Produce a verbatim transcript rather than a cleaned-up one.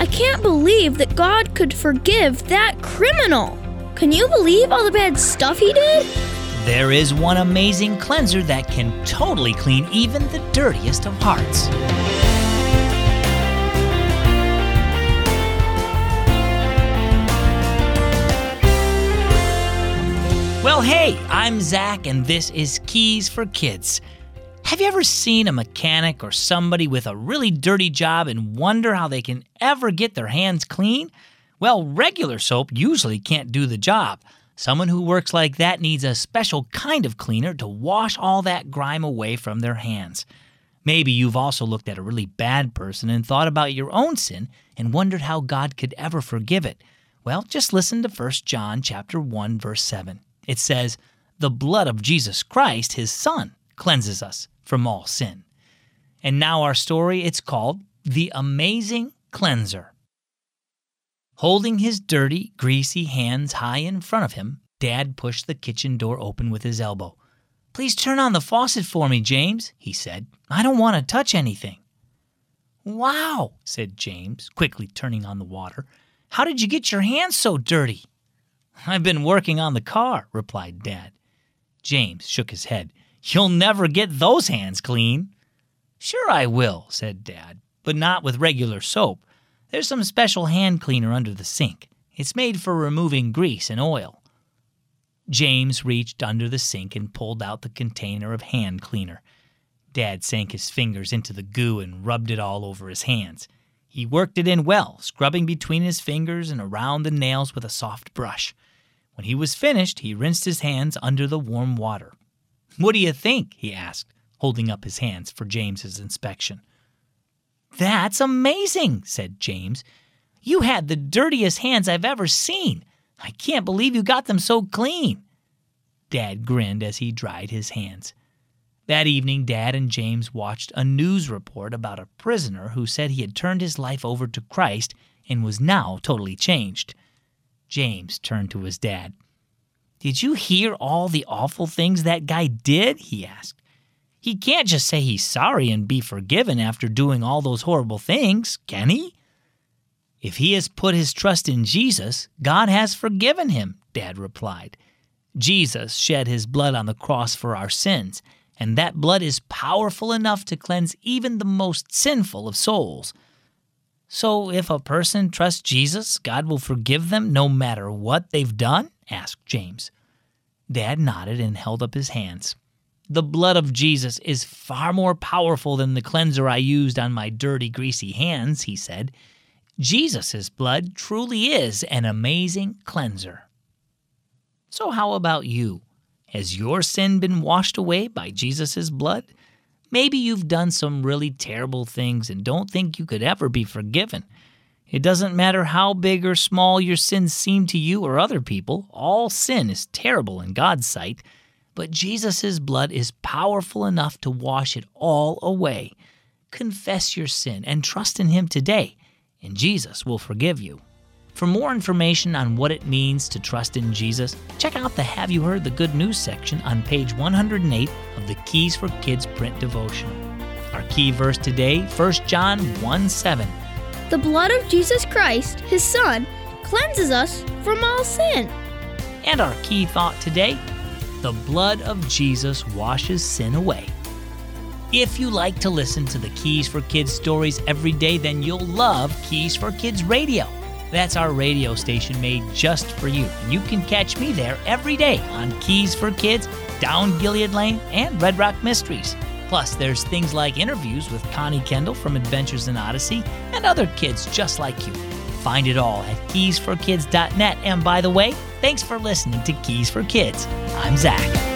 I can't believe that God could forgive that criminal. Can you believe all the bad stuff he did? There is one amazing cleanser that can totally clean even the dirtiest of hearts. Well, hey, I'm Zach, and this is Keys for Kids. Have you ever seen a mechanic or somebody with a really dirty job and wonder how they can ever get their hands clean? Well, regular soap usually can't do the job. Someone who works like that needs a special kind of cleaner to wash all that grime away from their hands. Maybe you've also looked at a really bad person and thought about your own sin and wondered how God could ever forgive it. Well, just listen to First John chapter one, verse seven. It says, "The blood of Jesus Christ, his Son, cleanses us from all sin." And now our story, it's called The Amazing Cleanser. Holding his dirty, greasy hands high in front of him, Dad pushed the kitchen door open with his elbow. "Please turn on the faucet for me, James," he said. "I don't want to touch anything." "Wow," said James, quickly turning on the water. "How did you get your hands so dirty?" "I've been working on the car," replied Dad. James shook his head. "You'll never get those hands clean." "Sure I will," said Dad, "but not with regular soap. There's some special hand cleaner under the sink. It's made for removing grease and oil." James reached under the sink and pulled out the container of hand cleaner. Dad sank his fingers into the goo and rubbed it all over his hands. He worked it in well, scrubbing between his fingers and around the nails with a soft brush. When he was finished, he rinsed his hands under the warm water. "What do you think?" he asked, holding up his hands for James's inspection. "That's amazing," said James. "You had the dirtiest hands I've ever seen. I can't believe you got them so clean." Dad grinned as he dried his hands. That evening, Dad and James watched a news report about a prisoner who said he had turned his life over to Christ and was now totally changed. James turned to his dad. "Did you hear all the awful things that guy did?" he asked. "He can't just say he's sorry and be forgiven after doing all those horrible things, can he?" "If he has put his trust in Jesus, God has forgiven him," Dad replied. "Jesus shed his blood on the cross for our sins, and that blood is powerful enough to cleanse even the most sinful of souls. So if a person trusts Jesus, God will forgive them no matter what they've done?" asked James. Dad nodded and held up his hands. "The blood of Jesus is far more powerful than the cleanser I used on my dirty, greasy hands," he said. "Jesus' blood truly is an amazing cleanser." So how about you? Has your sin been washed away by Jesus' blood? Maybe you've done some really terrible things and don't think you could ever be forgiven. It doesn't matter how big or small your sins seem to you or other people. All sin is terrible in God's sight. But Jesus' blood is powerful enough to wash it all away. Confess your sin and trust in Him today, and Jesus will forgive you. For more information on what it means to trust in Jesus, check out the Have You Heard the Good News section on page one hundred eight of the Keys for Kids print devotional. Our key verse today, First John one seven. The blood of Jesus Christ, his Son, cleanses us from all sin. And our key thought today, the blood of Jesus washes sin away. If you like to listen to the Keys for Kids stories every day, then you'll love Keys for Kids Radio. That's our radio station made just for you. And you can catch me there every day on Keys for Kids, Down Gilead Lane, and Red Rock Mysteries. Plus, there's things like interviews with Connie Kendall from Adventures in Odyssey and other kids just like you. Find it all at keys for kids dot net. And by the way, thanks for listening to Keys for Kids. I'm Zach.